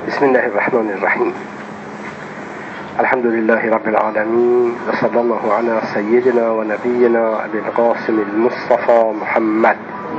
بسم الله الرحمن الرحيم. الحمد لله رب العالمين، وصلى الله على سيدنا ونبينا أبي القاسم المصطفى محمد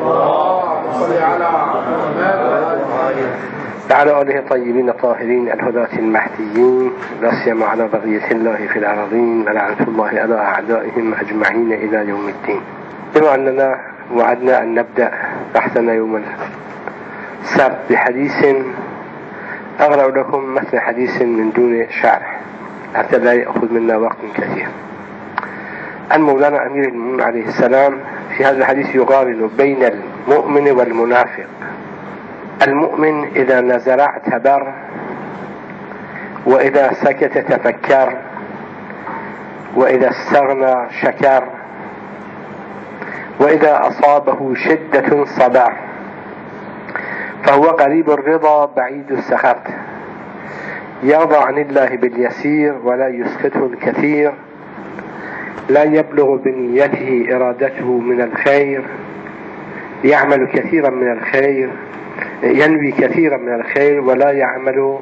وعلى آله الطيبين الطاهرين الهداة المهديين، لا سيما على بقية الله في الأرضين، ولعنة الله على أعدائهم أجمعين إلى يوم الدين. بما أننا وعدنا أن نبدأ بحثنا يوم السبت بحديث أغرب لكم مثل حديث من دون شرح حتى لا يأخذ منا وقت كثير. أن مولانا أمير المؤمنين عليه السلام في هذا الحديث يقارن بين المؤمن والمنافق. المؤمن إذا نزل اعتبر، وإذا سكت تفكر، وإذا استغنى شكر، وإذا أصابه شدة صبر، فهو قريب الرضا بعيد السخط، يرضى عن الله باليسير ولا يسخطه الكثير، لا يبلغ بنيته إرادته من الخير، يعمل كثيرا من الخير، ينوي كثيرا من الخير ولا يعمل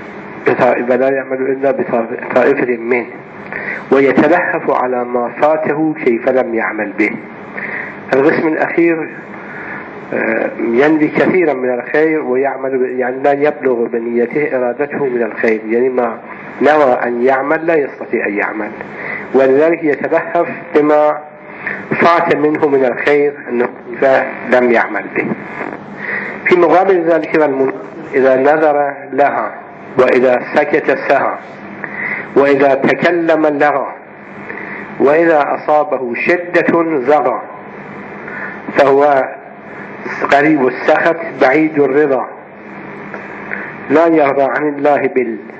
إلا بطائفة منه، ويتلهف على ما فاته كيف لم يعمل به. القسم الأخير ينوي كثيرا من الخير ويعمل، يعني لا يبلغ بنيته إرادته من الخير، يعني ما نوى أن يعمل لا يستطيع أن يعمل، ولذلك يتلهف بما فات منه من الخير أنه لم يعمل به. في مقابل ذلك إذا نظر لها، وإذا سكت سهى، وإذا تكلم لغى، وإذا أصابه شدة زغى، فهو قريب السخط بعيد الرضا، لا يرضى عن الله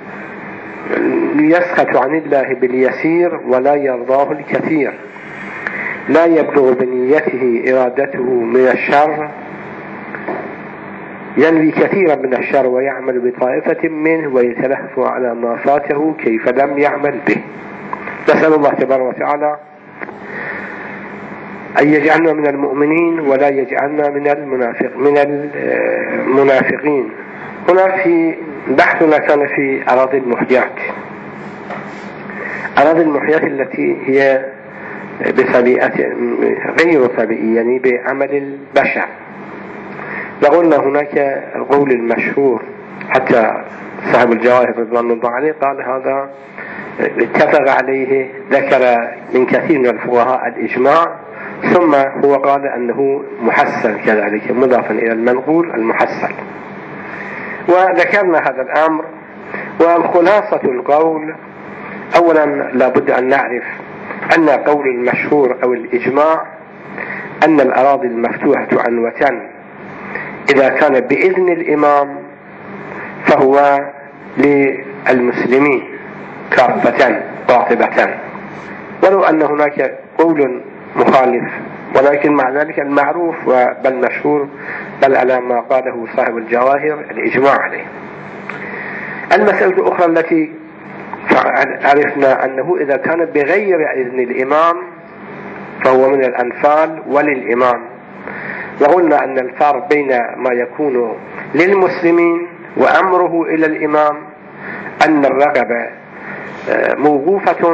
يسخط عن الله باليسير ولا يرضاه الكثير، لا يبلغ بنيته إرادته من الشر، ينوي كثيرا من الشر ويعمل بطائفة منه، ويتلهف على ما فاته كيف لم يعمل به. نسأل الله تبارك وتعالى أن يجعلنا من المؤمنين ولا يجعلنا من المنافقين. هنا في بحثنا كان في أراضي المحيات، أراضي المحيات التي هي بطبيعة غير طبيعية، يعني بعمل البشر. لقلنا هناك القول المشهور، حتى صاحب الجواهر رضوان الله عليه قال هذا اتفق عليه، ذكر من كثير من الفقهاء الإجماع، ثم هو قال أنه محسن كذلك مضافا إلى المنقول المحسن. وذكرنا هذا الأمر، والخلاصة القول أولا لابد أن نعرف أن قول المشهور أو الإجماع أن الأراضي المفتوحة عنوة إذا كان بإذن الإمام فهو للمسلمين كافة قاطبة، ولو أن هناك قول مخالف، ولكن مع ذلك المعروف بل مشهور بل على ما قاله صاحب الجواهر الإجماع عليه. المسألة الأخرى التي عرفنا أنه إذا كان بغير إذن الإمام فهو من الأنفال وللإمام، وقلنا أن الفرق بين ما يكون للمسلمين وأمره إلى الإمام أن الرغبة موقوفة،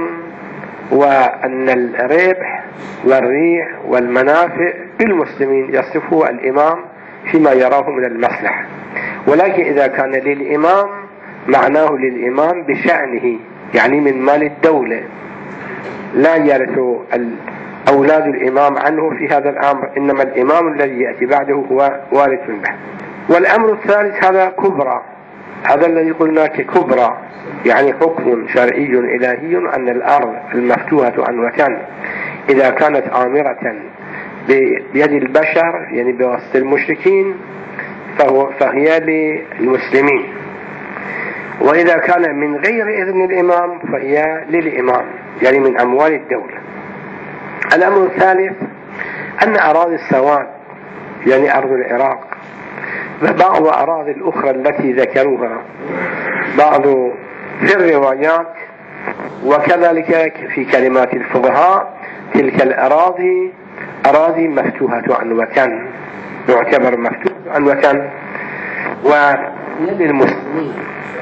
وأن الربح والريح والمنافع بالمسلمين يصفه الإمام فيما يراه من المصلحة. ولكن إذا كان للإمام معناه للإمام بشأنه، يعني من مال الدولة، لا يرث أولاد الإمام عنه في هذا الأمر، إنما الإمام الذي يأتي بعده هو وارث به. والأمر الثالث هذا كبرى، هذا الذي قلنا ككبرى، يعني حكم شرعي إلهي أن الأرض المفتوحة عنوة إذا كانت آمرة بيد البشر، يعني بواسطة المشركين، فهي للمسلمين، وإذا كان من غير إذن الإمام فهي للإمام، يعني من أموال الدولة. الأمر الثالث أن أراضي السواد، يعني أرض العراق، وبعض أراضي الأخرى التي ذكروها بعض في الروايات وكذلك في كلمات الفقهاء، تلك الأراضي أراضي مفتوحة عنوة، يعتبر مفتوح عنوة، للمسلمين.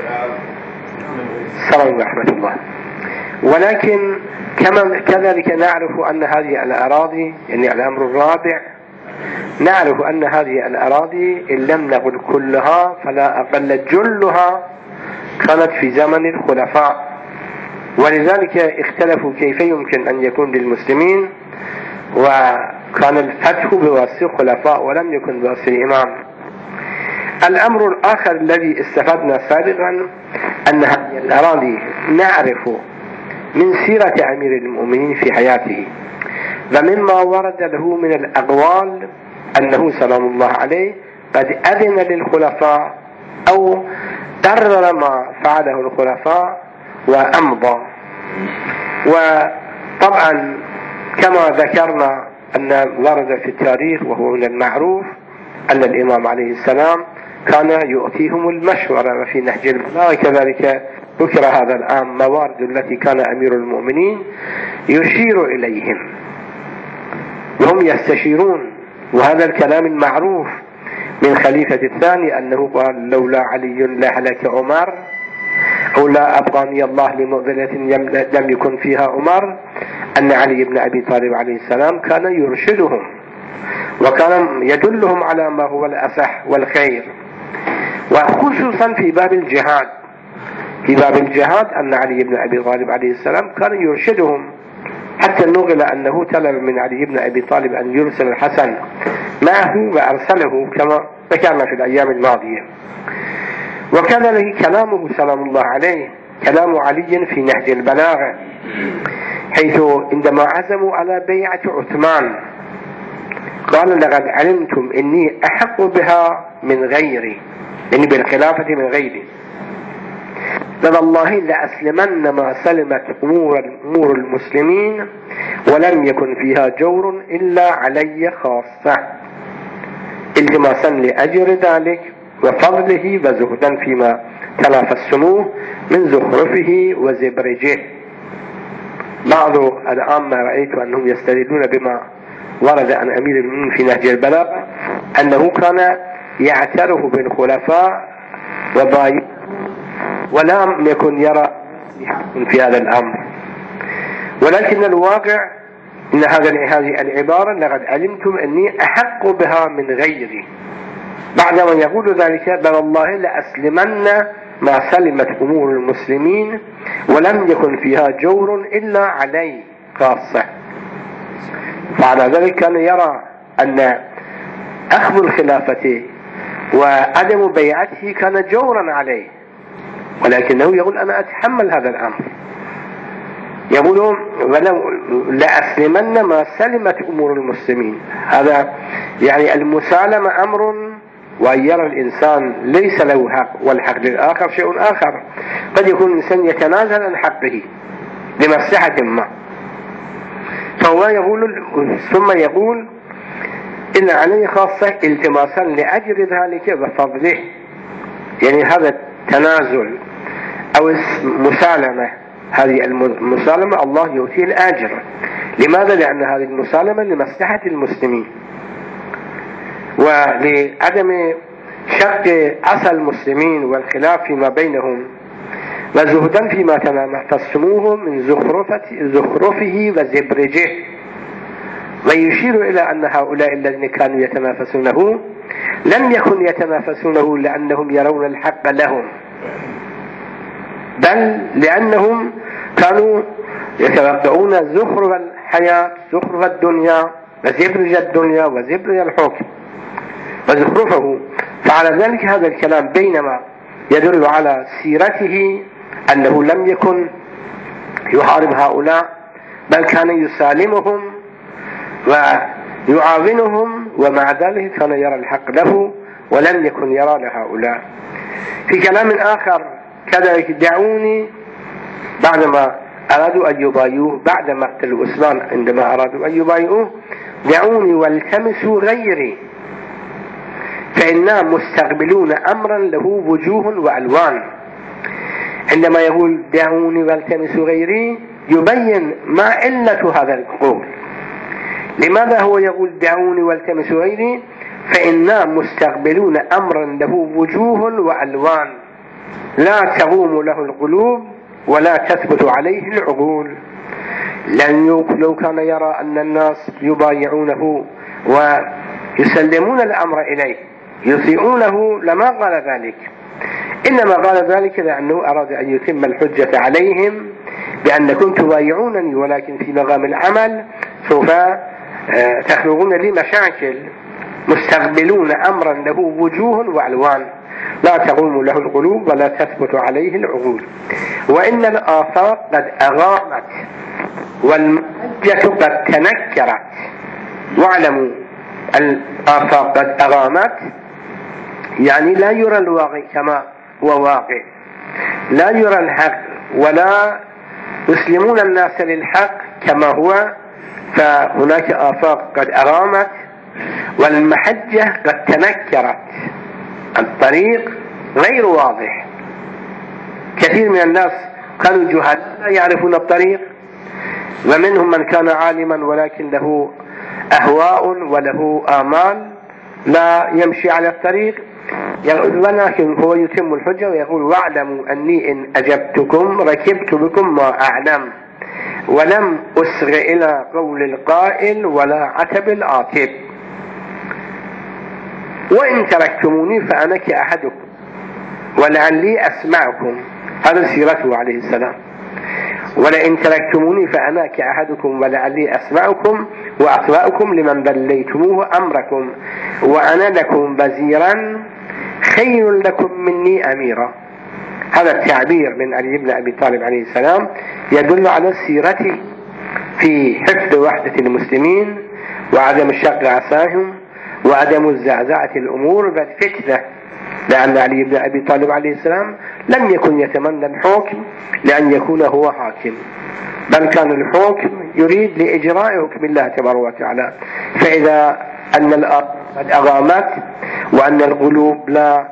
السلام ورحمة الله. ولكن كذلك نعرف أن هذه الأراضي، يعني الأمر الرابع، نعرف أن هذه الأراضي إن لم نقل كلها فلا أقل جلها كانت في زمن الخلفاء، ولذلك اختلفوا كيف يمكن أن يكون للمسلمين وكان الفتح بواسطة الخلفاء ولم يكن بواسطة الإمام. الأمر الآخر الذي استفدنا سابقا أن هذه الأراضي نعرف من سيرة أمير المؤمنين في حياته ومما ورد له من الأقوال أنه سلام الله عليه قد أذن للخلفاء أو قرر ما فعله الخلفاء وأمضى. وطبعا كما ذكرنا أن ورد في التاريخ وهو من المعروف أن الإمام عليه السلام كان يؤتيهم المشورة في نهج البلاغة، كذلك ذكر هذا الآن موارد التي كان أمير المؤمنين يشير إليهم وهم يستشيرون. وهذا الكلام المعروف من خليفة الثاني أنه قال لولا علي لهلك عمر، أو لا أبقاني الله لمؤذنة لم يكن فيها عمر، أن علي بن أبي طالب عليه السلام كان يرشدهم وكان يدلهم على ما هو الأصح والخير، وخصوصا في باب الجهاد. في باب الجهاد أن علي بن أبي طالب عليه السلام كان يرشدهم، حتى نقل أنه طلب من علي بن أبي طالب أن يرسل الحسن معه وأرسله كما ذكرنا في الأيام الماضية. وكذلك كلامه سلام الله عليه كلام علي في نهج البلاغة، حيث عندما عزموا على بيعة عثمان قال لقد علمتم إني أحق بها من غيري، يعني بالخلافة من غيري، فوالله لأسلمن ما سلمت أمور المسلمين ولم يكن فيها جور إلا علي خاصة، التماسا لأجر ذلك وفضله وزهدا فيما تنافسموه من زخرفه وزبرجه. بعض العامة رأيت أنهم يستدلون بما ورد عن أمير المؤمنين في نهج البلاغة أنه كان يعترف بالخلفاء وبايع ولم يكن يرى في هذا الأمر. ولكن الواقع إن هذه العبارة لقد علمتم أني أحق بها من غيري، بعدما يقول ذلك بل الله لأسلمن ما سلمت أمور المسلمين ولم يكن فيها جور إلا علي خاصة. فعلى ذلك كان يرى أن أخذ الخلافة وعدم بيعته كان جورا عليه، ولكنه يقول أنا أتحمل هذا الأمر. يقولون لأسلمن ما سلمت أمور المسلمين، هذا يعني المسالمة أمر، وأن يرى الإنسان ليس له حق والحق للآخر شيء آخر. قد يكون الإنسان يتنازل عن حقه لمصلحة ما، فهو يقول ثم يقول إن عليه خاصة التماسا لأجر ذلك وفضله، يعني هذا التنازل أو المسالمة، هذه المسالمة الله يؤتيه الأجر. لماذا؟ لأن هذه المسالمة لمصلحة المسلمين ولعدم شق عصا المسلمين والخلاف فيما بينهم، وزهدا فيما تنافسموه من زخرفه وزبرجه. ويشير إلى أن هؤلاء الذين كانوا يتنافسونه لم يكن يتنافسونه لأنهم يرون الحق لهم، بل لأنهم كانوا يتوقعون زخرف الحياة، زخرف الدنيا وزبرج الدنيا وزبرج الحكم وزخرفه. فعلى ذلك هذا الكلام بينما يدل على سيرته أنه لم يكن يحارب هؤلاء، بل كان يسالمهم ويعاونهم، ومع ذلك كان يرى الحق له ولم يكن يرى لهؤلاء. في كلام آخر كذلك دعوني بعدما أرادوا أن يبايعوه بعد مقتل عثمان، عندما أرادوا أن يبايعوه دعوني والتمسوا غيري فإنا مستقبلون أمرا له وجوه وألوان. عندما يقول دعوني والتمسوا غيري يبين ما علة هذا القول. لماذا هو يقول دعوني والتمسوا غيري؟ فإنا مستقبلون أمرا له وجوه وألوان لا تقوم له القلوب ولا تثبت عليه العقول. لو كان يرى أن الناس يبايعونه ويسلمون الأمر إليه يطيعونه لما قال ذلك، إنما قال ذلك لأنه أراد أن يتم الحجة عليهم بأنكم تبايعونني، ولكن في مقام العمل سوف تخلقون لي مشاكل. مستقبلون أمرا له وجوه وألوان لا تقوم له القلوب ولا تثبت عليه العقول. وإن الآفاق قد أغامت والمحجة قد تنكرت. واعلموا الآفاق قد أغامت يعني لا يرى الواقع كما هو واقع، لا يرى الحق ولا يسلمون الناس للحق كما هو، فهناك آفاق قد أغامت والمحجة قد تنكرت. الطريق غير واضح. كثير من الناس كانوا جهلاء لا يعرفون الطريق، ومنهم من كان عالما ولكن له أهواء وله آمال لا يمشي على الطريق، ولكن هو يتم الحجة ويقول واعلموا أني إن أجبتكم ركبت بكم ما أعلم ولم أسغ إلى قول القائل ولا عتب العاتب، وإن تركتموني فأنا كأحدكم ولعلي أسمعكم. هذا سيرته عليه السلام. ولئن تركتموني فأنا كأحدكم ولعلي أسمعكم وأطوأكم لمن بليتموه أمركم وأنا لكم وزيرا خير لكم مني أميرا. هذا التعبير من علي بن أبي طالب عليه السلام يدل على سيرته في حفظ وحدة المسلمين وعدم شق عصاهم وعدم الزعزعة الأمور والفتنة، لأن علي بن أبي طالب عليه السلام لم يكن يتمنى الحكم لأن يكون هو حاكم، بل كان الحكم يريد لإجراء حكم الله تبارك وتعالى. فإذا أن الأرض قد أغامت وأن القلوب لا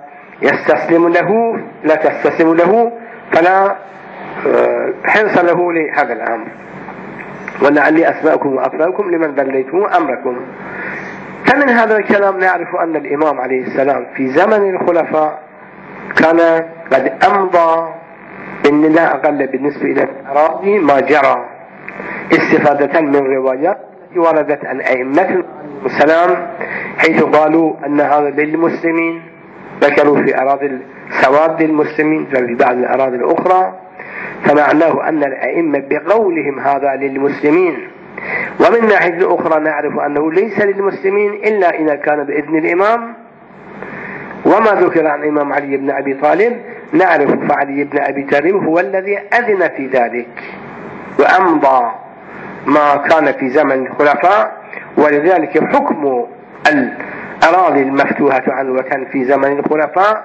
تستسلم له فلا حرص له لهذا الأمر. ولعلي أسمعكم وأطوأكم لمن بليتموه أمركم. فمن هذا الكلام نعرف أن الإمام عليه السلام في زمن الخلفاء كان قد أمضى إن لا أقل بالنسبة إلى الأراضي ما جرى، استفادة من روايات وردت عن أئمة السلام حيث قالوا أن هذا للمسلمين، ذكروا في أراضي سواد المسلمين في بعض الأراضي الأخرى، فمعناه أن الأئمة بقولهم هذا للمسلمين. ومن ناحية أخرى نعرف أنه ليس للمسلمين إلا إذا كان بإذن الإمام. وما ذكر عن الإمام علي بن أبي طالب نعرف فعلي بن أبي طالب هو الذي أذن في ذلك وأمضى ما كان في زمن الخلفاء، ولذلك حكم الأراضي المفتوحة عنوة في زمن الخلفاء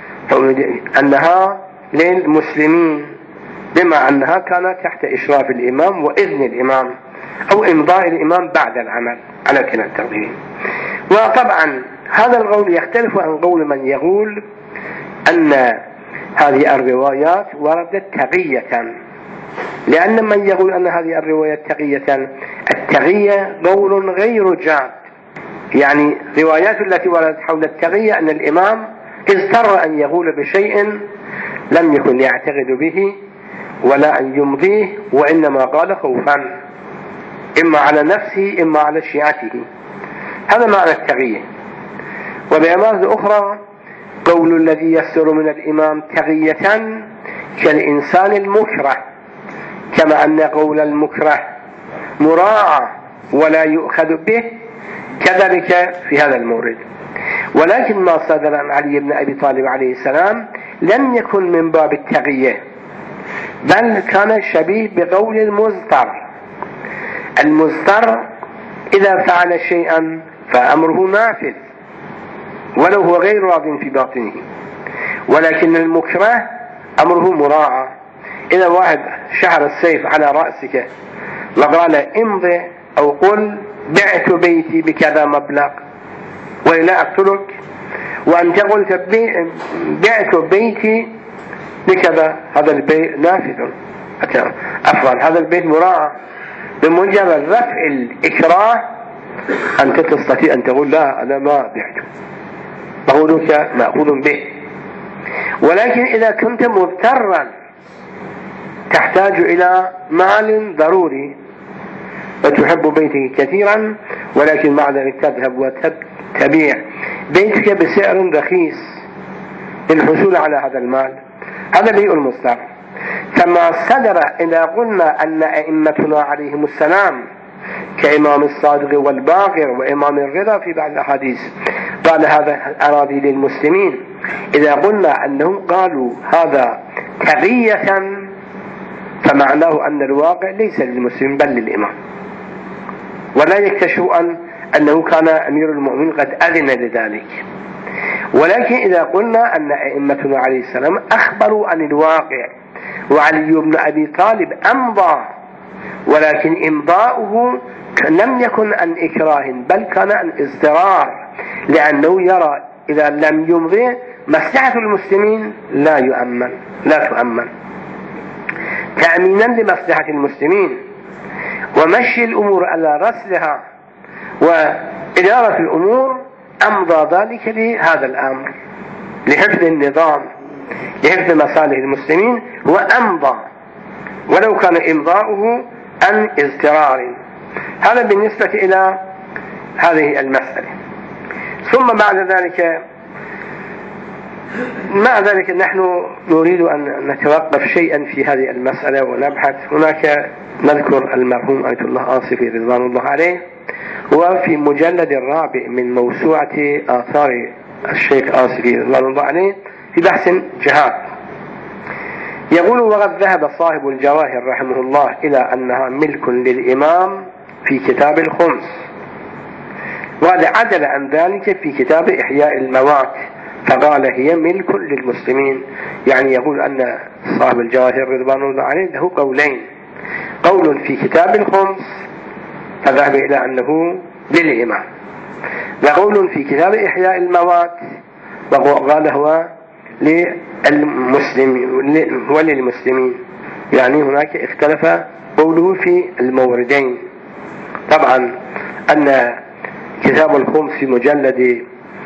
أنها للمسلمين، بما أنها كانت تحت إشراف الإمام وإذن الإمام أو إمضاء الإمام بعد العمل على كلا التقديرين. وطبعا هذا القول يختلف عن قول من يقول أن هذه الروايات وردت تقية، لأن من يقول أن هذه الروايات تقية، التقية قول غير جاد. يعني روايات التي وردت حول التقية أن الإمام اضطر أن يقول بشيء لم يكن يعتقد به ولا أن يمضيه، وإنما قال خوفا إما على نفسه إما على شيعته. هذا معنى التقية. وبعبارة أخرى قول الذي يصدر من الإمام تقية كالإنسان المكره، كما أن قول المكره مراعى ولا يؤخذ به، كذلك في هذا المورد. ولكن ما صدر عن علي بن أبي طالب عليه السلام لم يكن من باب التقية، بل كان شبيه بقول المزدر. المزدر إذا فعل شيئا فأمره نافذ ولو هو غير راض في باطنه، ولكن المكره أمره مراعى. إذا واحد شعر السيف على رأسك وقال امضي أو قل بعت بيتي بكذا مبلغ ولا أقتلك، وأنت قلت بعت بيتي بكذا، هذا البيت نافذ أفضل، هذا البيت مراعى. بمجرد رفع الإكراه أنت تستطيع أن تقول لا أنا ما بعته، قولك مأخوذ به. ولكن إذا كنت مضطرا تحتاج إلى مال ضروري وتحب بيتك كثيرا، ولكن مع ذلك تذهب وتبيع بيتك بسعر رخيص للحصول على هذا المال، هذا بيع المضطر. كما صدر إذا قلنا أن أئمتنا عليهم السلام كإمام الصادق والباقر وإمام الرضا في بعض الأحاديث قال هذا أراضي للمسلمين، إذا قلنا أنهم قالوا هذا تقية فمعناه أن الواقع ليس للمسلمين بل للإمام، ولا يكتشف أنه كان أمير المؤمنين قد أذن لذلك. ولكن إذا قلنا أن أئمتنا عليه السلام أخبروا عن الواقع وعلي بن أبي طالب أمضى، ولكن إمضاؤه لم يكن عن إكراه بل كان عن اضطرار، لأنه يرى إذا لم يمضي مصلحة المسلمين لا تؤمن تأمينا لمصلحة المسلمين ومشي الأمور على رسلها وإدارة الأمور، أمضى ذلك لهذا الأمر لحفظ النظام لحفظ مصالح المسلمين، وأمضى ولو كان إمضاؤه عن اضطرار. هذا بالنسبة إلى هذه المسألة. ثم بعد ذلك مع ذلك نحن نريد أن نتوقف شيئا في هذه المسألة ونبحث. هناك نذكر المرحوم آية الله آصفي رضوان الله عليه، وفي مجلد الرابع من موسوعة آثار الشيخ آصفي رضوان الله عليه في بحث جهاد يقول: وقد ذهب صاحب الجواهر رحمه الله إلى أنها ملك للإمام في كتاب الخمس، وقد عدل عن ذلك في كتاب إحياء الموات فقال هي ملك للمسلمين. يعني يقول أن صاحب الجواهر رضوان الله عليه له قولين: قول في كتاب الخمس فذهب إلى أنه للإمام، وقول في كتاب إحياء الموات وقال هو وللمسلمين. يعني هناك اختلف قوله في الموردين. طبعا أن كتاب الخمس في مجلد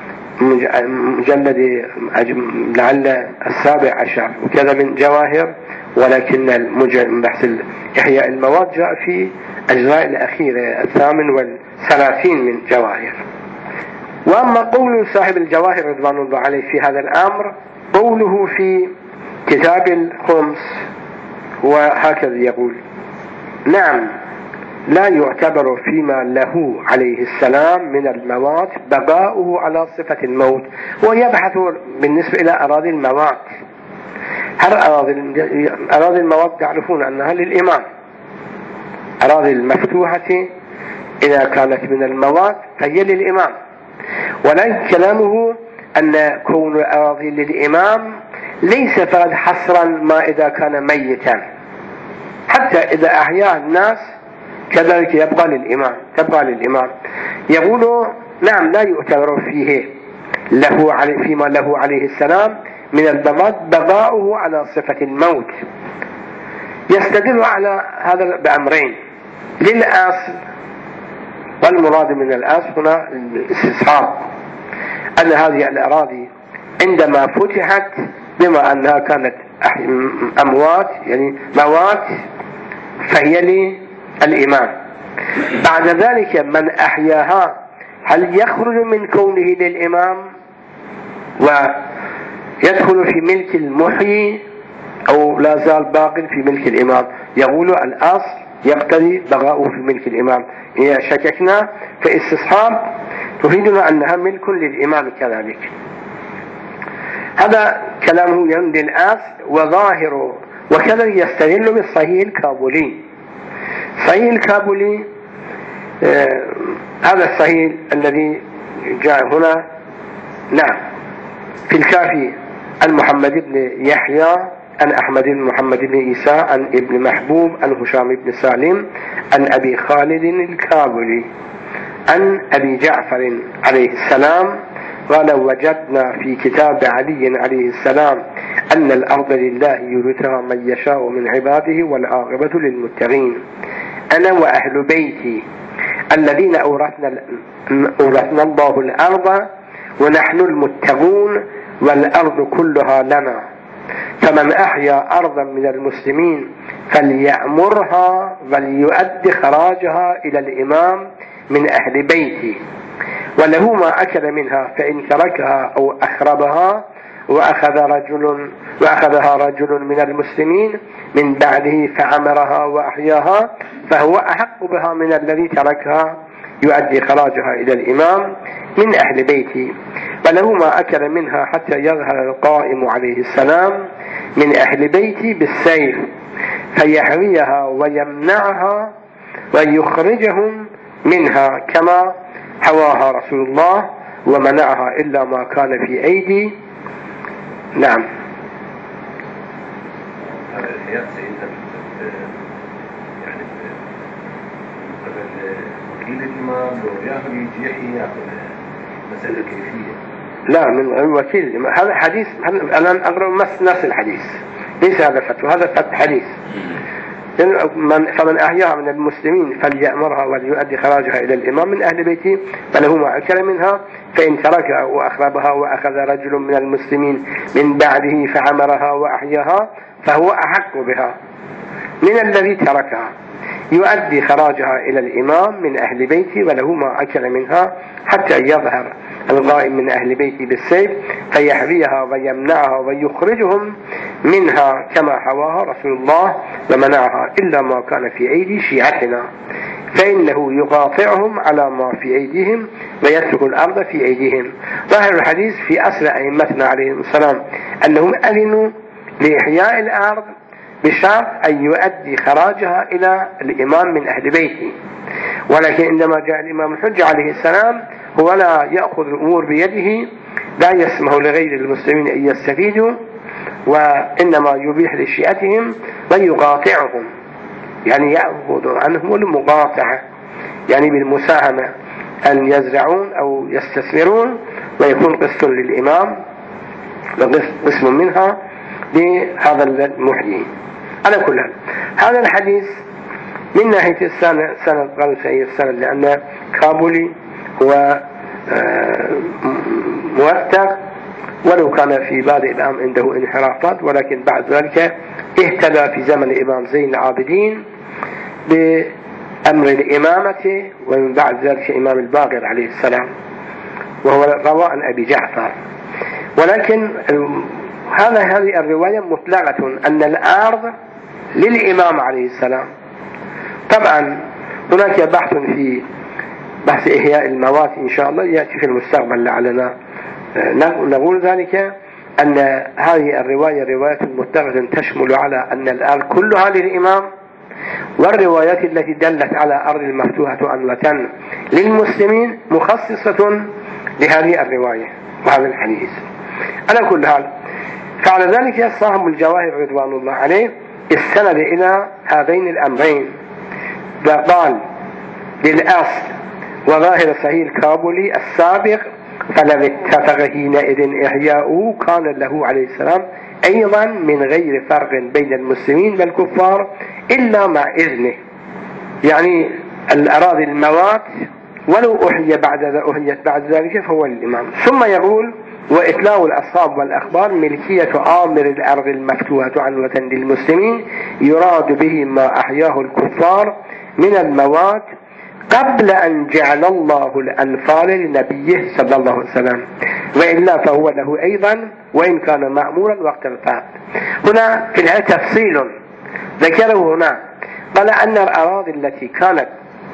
لعل 17 وكذا من جواهر، ولكن بحث إحياء المواد جاء في أجزاء الأخيرة 38 من جواهر. وأما قول صاحب الجواهر رضوان الله عليه في هذا الأمر قوله في كتاب الخمس وهكذا يقول: نعم لا يعتبر فيما له عليه السلام من الموات بقاؤه على صفة الموت. ويبحث بالنسبة إلى أراضي الموات، هل أراضي الموات تعرفون أنها للإمام، أراضي المفتوحة إذا كانت من الموات فهي للإمام، ولكن كلامه أن كون الأراضي للإمام ليس فقط حصرا ما إذا كان ميتا، حتى إذا أحياه الناس كذلك يبقى للإمام. يقول: نعم لا يعتبر فيه فيما له عليه السلام من البغاء بقاؤه على صفة الموت. يستدل على هذا بأمرين: للأصل، والمراد من الأصل هنا الاستصحاب، أن هذه الأراضي عندما فتحت بما أنها كانت أموات يعني موات فهي للإمام. بعد ذلك من أحياها هل يخرج من كونه للإمام ويدخل في ملك المحيي أو لا زال باق في ملك الإمام؟ يقول الأصل يقتضي بقاؤه في ملك الإمام. إذا شككنا فاستصحاب تفيدنا أنها ملك للإمام كذلك. هذا كلامه يمد الأصل وظاهره. وكذا يستدل بالصحيح الكابولي. صحيح الكابولي هذا الصحيح الذي جاء هنا، نعم، في الكافي عن محمد بن يحيى عن أحمد بن محمد بن عيسى عن ابن محبوب عن هشام بن سالم عن أبي خالد الكابولي عن أبي جعفر عليه السلام قال: وجدنا في كتاب علي عليه السلام أن الأرض لله يورثها من يشاء من عباده والعاقبة للمتقين. أنا وأهل بيتي الذين أورثنا الله الأرض ونحن المتقون والأرض كلها لنا، فمن أحيا أرضا من المسلمين فليأمرها وليؤدي خراجها إلى الإمام من أهل بيته، وله ما أكل منها، فإن تركها أو أخربها وأخذها رجل من المسلمين من بعده فعمرها وأحياها فهو أحق بها من الذي تركها، يؤدي خراجها إلى الإمام من أهل بيته، وله ما أكل منها حتى يظهر القائم عليه السلام من أهل بيته بالسيف فيحويها ويمنعها ويخرجهم منها كما حواها رسول الله ومنعها إلا ما كان في أيدي. نعم. هذا الحياة سيدنا يعني وكيل الإمام لو ياخذ يجي ياخذ مسألة كيفية. لا، من الوكيل هذا حديث. أنا أقرأ نفس الحديث، ليس هذا فتوى، هذا فتوى حديث. فمن أحياها من المسلمين فليأمرها وليؤدي خراجها إلى الإمام من أهل بيته، فله ما أكل منها، فإن تركها وأخربها وأخذ رجل من المسلمين من بعده فعمرها وأحياها فهو أحق بها من الذي تركها، يؤدي خراجها إلى الإمام من أهل بيته، وله ما أكل منها حتى يظهر القائم من أهل بيته بالسيف فيحويها ويمنعها ويخرجهم منها كما حواها رسول الله ومنعها إلا ما كان في أيدي شيعتنا، فإنه يقاطعهم على ما في أيديهم ويترك الأرض في أيديهم. ظاهر الحديث في أصل أئمتنا عليهم السلام أنهم أذنوا لإحياء الأرض بشرط أن يؤدي خراجها إلى الإمام من أهل بيته، ولكن عندما جاء الإمام الحجة عليه السلام هو لا يأخذ الأمور بيده، لا يسمح لغير المسلمين أن يستفيدوا، وإنما يبيح لشيئتهم ويقاطعهم، يعني يأخذ عنهم المقاطعة، يعني بالمساهمة أن يزرعون أو يستثمرون ويكون قسط للإمام وقسم منها لهذا المحيي. على كل حال هذا الحديث من ناحية السند قال سعيد السند، لأن كابولي هو موثق، ولو كان في بادئ الأمر عنده انحرافات، ولكن بعد ذلك اهتدى في زمن الإمام زين العابدين بأمر الإمامة، ومن بعد ذلك إمام الباقر عليه السلام، وهو روى عن أبي جعفر. ولكن هذه الرواية مطلقة أن الأرض للإمام عليه السلام. طبعا هناك بحث في بحث إحياء الموات إن شاء الله يأتي في المستقبل لعلنا نقول ذلك، أن هذه الرواية رواية مطلقة تشمل على أن الأرض كلها للإمام، والروايات التي دلت على أرض المفتوحة أنوة للمسلمين مخصصة لهذه الرواية وهذا الحديث. على كل حال فعلى ذلك صاحب الجواهر رضوان الله عليه استند إلى هذين الأمرين، فقال للأصل وظاهر صحيح الكابولي السابق فلو اتفق حينئذ إحياؤه كان له عليه السلام أيضا من غير فرق بين المسلمين والكفار إلا مع إذنه، يعني الأراضي الموات ولو أحيت بعد ذلك فهو الإمام. ثم يقول وإتلاء الأصحاب والأخبار ملكية آمر الأرض المفتوحة عنوة للمسلمين يراد به ما أحياه الكفار من الموات قبل أن جعل الله الأنفال لنبيه صلى الله عليه وسلم، وإلا فهو له أيضا وإن كان مأمورا وقت الفات. هنا في الآية تفصيل ذكره هنا، قال أن الأراضي التي كانت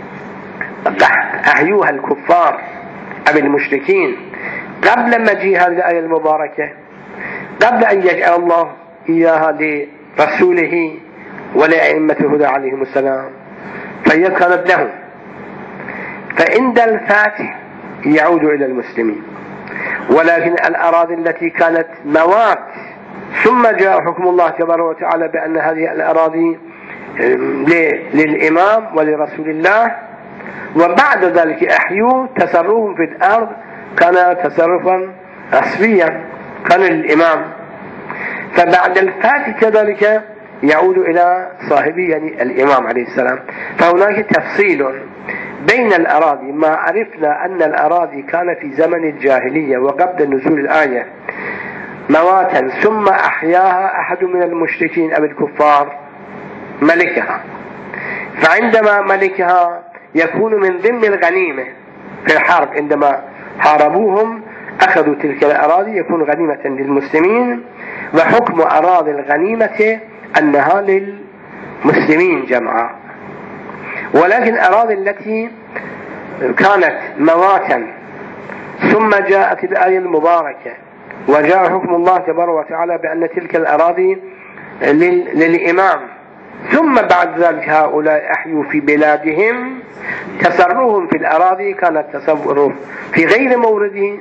أحيوها الكفار أو المشركين قبل مجيء هذه الآية المباركة، قبل أن يجعل الله إياها لرسوله ولأئمة الهدى عليهم السلام، فهي كانت لهم، فعند الفاتح يعود إلى المسلمين. ولكن الأراضي التي كانت موات ثم جاء حكم الله تبارك وتعالى بأن هذه الأراضي للإمام ولرسول الله، وبعد ذلك أحيوا تصرفهم في الأرض كان تصرفا أصليا كان للإمام، فبعد الفاتح كذلك يعود إلى صاحبه يعني الإمام عليه السلام. فهناك تفصيل بين الأراضي ما عرفنا أن الأراضي كان في زمن الجاهلية وقبل نزول الآية مواتا ثم أحياها أحد من المشركين أو الكفار ملكها، فعندما ملكها يكون من ضمن الغنيمة في الحرب، عندما حاربوهم أخذوا تلك الأراضي يكون غنيمة للمسلمين، وحكم أراضي الغنيمة أنها للمسلمين جمعاء. ولكن الأراضي التي كانت مواتا ثم جاءت الآية المباركة وجاء حكم الله تبارك وتعالى بأن تلك الأراضي للإمام، ثم بعد ذلك هؤلاء أحيوا في بلادهم، تصرفهم في الأراضي كانت تصرف في غير مورده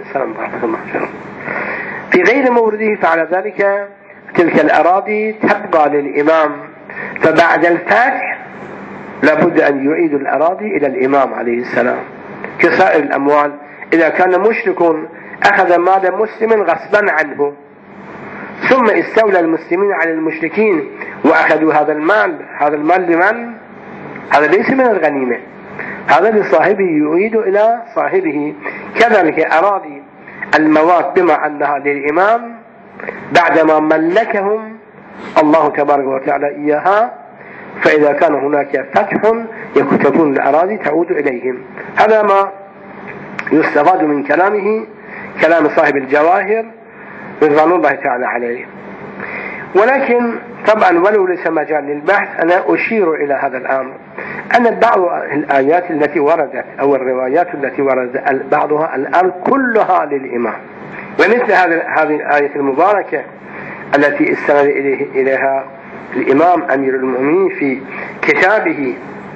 فعلى ذلك تلك الأراضي تبقى للإمام. فبعد الفتح لابد أن يعيد الأراضي إلى الإمام عليه السلام كسائر الأموال. إذا كان مشرك أخذ مال مسلم غصبا عنه ثم استولى المسلمين على المشركين وأخذوا هذا المال لمن؟ هذا ليس من الغنيمة، هذا لصاحبه يعيد إلى صاحبه. كذلك أراضي المواد بما أنها للإمام بعدما ملكهم الله تبارك وتعالى إياها، فإذا كان هناك فتح تكون الأراضي تعود إليهم. هذا ما يستفاد من كلام صاحب الجواهر رضوان الله تعالى عليه. ولكن طبعا ولو ليس مجال للبحث أنا أشير إلى هذا الأمر، أن بعض الآيات التي وردت أو الروايات التي وردت بعضها الأرض كلها للإمام، ومثل هذه الآية المباركة التي استند إليها الإمام أمير المؤمنين في كتابه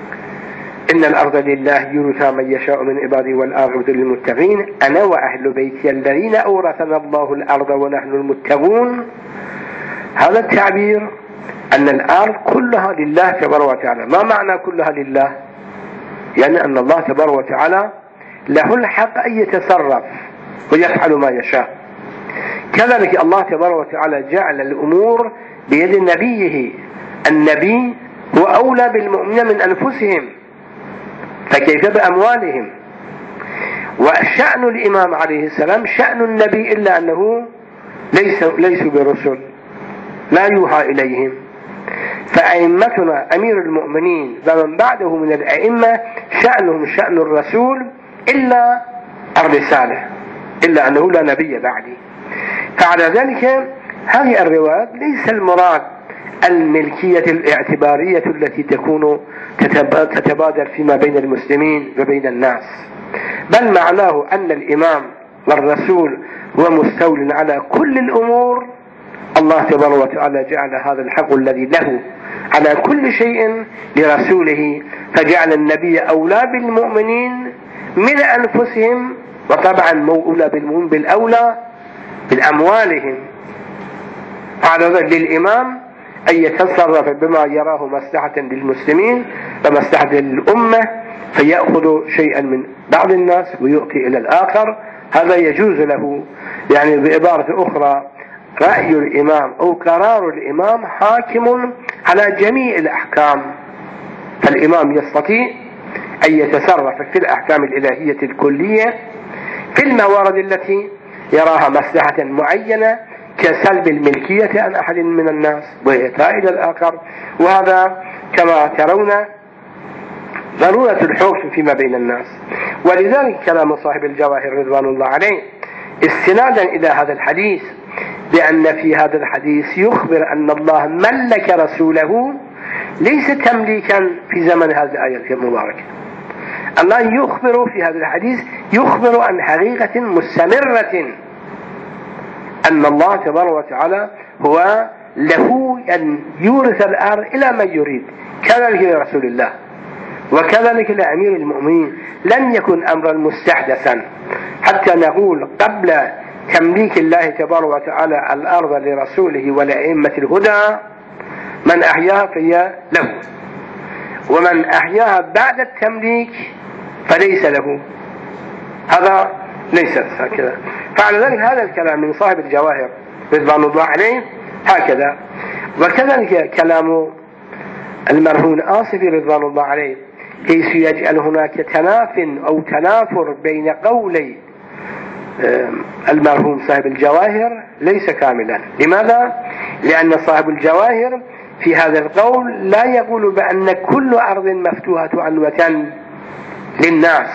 إن الأرض لله يورثها من يشاء من عباده والآخرة للمتقين أنا وأهل بيتي الذين أورثنا الله الأرض ونحن المتقون. هذا التعبير أن الأرض كلها لله تبارك وتعالى. ما معنى كلها لله؟ يعني أن الله تبارك وتعالى له الحق أن يتصرف ويفعل ما يشاء. كذلك الله تبارك وتعالى جعل الأمور بيد نبيه، النبي هو أولى بالمؤمنين من أنفسهم، فكيف بأموالهم؟ وشأن الإمام عليه السلام شأن النبي إلا أنه ليسوا برسل لا يوحى إليهم. فأئمتنا أمير المؤمنين ومن بعده من الأئمة شأنهم شأن الرسول إلا الرسالة، إلا أنه لا نبي بعدي. فعلى ذلك هذه الروايات ليس المراد الملكية الاعتبارية التي تتبادر فيما بين المسلمين وبين الناس، بل معناه أن الإمام والرسول هو مستول على كل الأمور. الله تبارك وتعالى جعل هذا الحق الذي له على كل شيء لرسوله، فجعل النبي أولى بالمؤمنين من أنفسهم، وطبعا أولى بالمؤمنين بالأولى بالأموالهم. على ذلك للإمام أن يتصرف بما يراه مصلحة للمسلمين ومصلحة للأمة، فيأخذ شيئا من بعض الناس ويؤتي إلى الآخر. هذا يجوز له، يعني بعبارة أخرى رأي الإمام أو قرار الإمام حاكم على جميع الأحكام، فالإمام يستطيع أن يتصرف في الأحكام الإلهية الكلية في الموارد التي يراها مصلحة معينة كسلب الملكية عن أحد من الناس وإعطاء إلى الآخر. وهذا كما ترون ضرورة الحكم فيما بين الناس. ولذلك كلام صاحب الجواهر رضوان الله عليه استنادا إلى هذا الحديث بأن في هذا الحديث يخبر أن الله ملك رسوله ليس تمليكا في زمن هذه الآية المباركة. الله يخبر في هذا الحديث يخبر عن حقيقة مستمرة أن الله تبارك وتعالى هو له أن يورث الأرض إلى من يريد، كذلك لرسول الله وكذلك لأمير المؤمنين. لن يكن أمرا مستحدثا حتى نقول قبل تمليك الله تبارك وتعالى الأرض لرسوله ولأئمة الهدى من أحياها فهي له، ومن أحياها بعد التمليك فليس له. هذا ليس هكذا. فعلى ذلك هذا الكلام من صاحب الجواهر رضوان الله عليه هكذا. وكذلك كلام المرهون آصفي رضوان الله عليه حيث يجعل هناك تناف أو تنافر بين قولي المرحوم صاحب الجواهر ليس كاملا. لماذا؟ لأن صاحب الجواهر في هذا القول لا يقول بأن كل أرض مفتوحة عنوة للناس،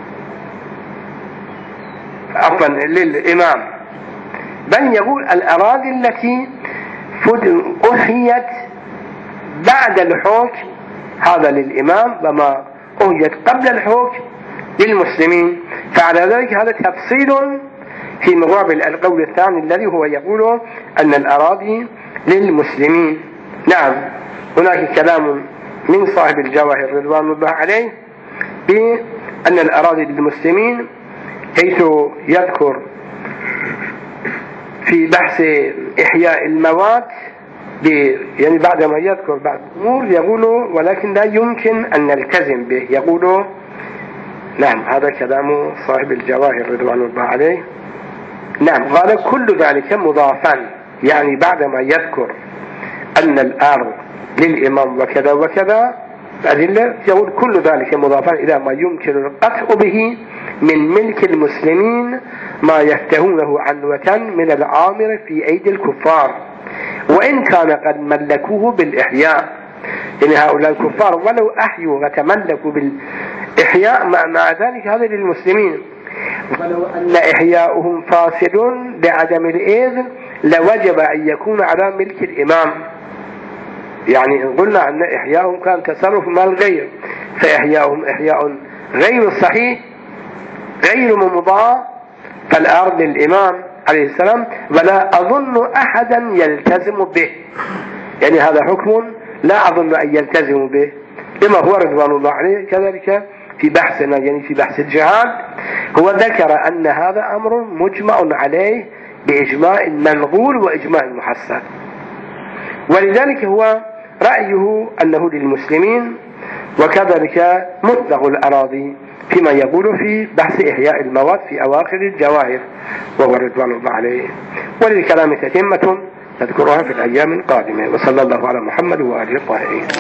عفوا للإمام، بل يقول الأراضي التي أحيت بعد الحكم هذا للإمام، وما أحيت قبل الحكم للمسلمين. فعلى ذلك هذا تفصيل في مقابل القول الثاني الذي هو يقول أن الأراضي للمسلمين. نعم، هناك كلام من صاحب الجواهر رضوان الله عليه بأن الأراضي للمسلمين، حيث يذكر في بحث إحياء الموات يعني بعدما يذكر بعض الأمور يقول ولكن لا يمكن أن نلتزم به. يقول نعم، هذا كلام صاحب الجواهر رضوان الله عليه. نعم، قال كل ذلك مضافا، يعني بعدما يذكر أن الأرض للإمام وكذا وكذا الأدلة، يقول كل ذلك مضافا إلى ما يمكن القطع به من ملك المسلمين ما يفتهونه عنوة من العامر في أيدي الكفار، وإن كان قد ملكوه بالإحياء. يعني هؤلاء الكفار ولو أحيوا وتملكوا بالإحياء مع ذلك هذا للمسلمين، ولو أن إحياؤهم فاسد بعدم الإذن لوجب أن يكون على ملك الإمام. يعني إن قلنا أن إحياؤهم كان تصرف مال غير، فإحياؤهم إحياء غير صحيح غير ممضى، فالأرض للإمام عليه السلام، ولا أظن أحدا يلتزم به. يعني هذا حكم لا أظن أن يلتزم به، لما هو رضوان الله عليه. كذلك في بحثنا يعني في بحث الجهاد هو ذكر أن هذا أمر مجمع عليه بإجماع منقول وإجماع محسن، ولذلك هو رأيه أنه للمسلمين، وكذلك مطلق الأراضي فيما يقول في بحث إحياء المواد في أواخر الجواهر وهو رضوان الله عليه. وللكلام تتمة نذكرها في الأيام القادمة. وصلى الله على محمد وآله الطاهرين.